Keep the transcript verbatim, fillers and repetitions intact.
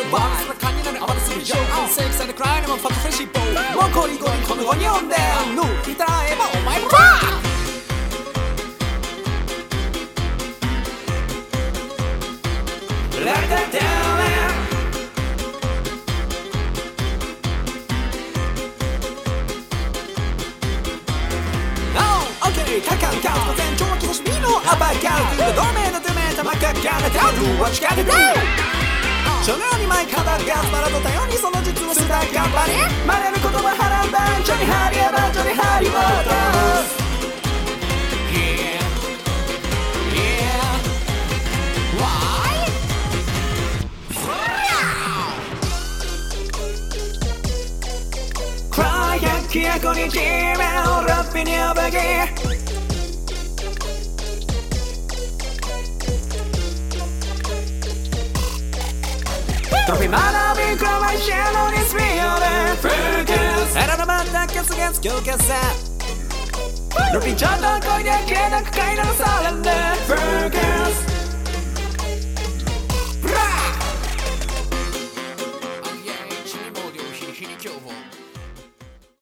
ワンスのカニなる暴れするよ正規されくらいでもファクフレッシーボーもうゴリゴリこのゴニョンで抜いたらえばお前もバーラタタカカンカウント全長期星見のアバーカウント同盟のドゥメータマカカネタルは近くで所領に舞い方がスパラとたようにその実をすだ頑張りまれる言葉払う番長にハリアバンジョにハリウォーターズ Yeah Yeah Why? Cry 百百日目をラッピにあばげ飛び学びクラマイシェロにスピードでフォーカスエラのまた決月強化さルピンちょっとこいでけなくかいなのサレンでフォーカス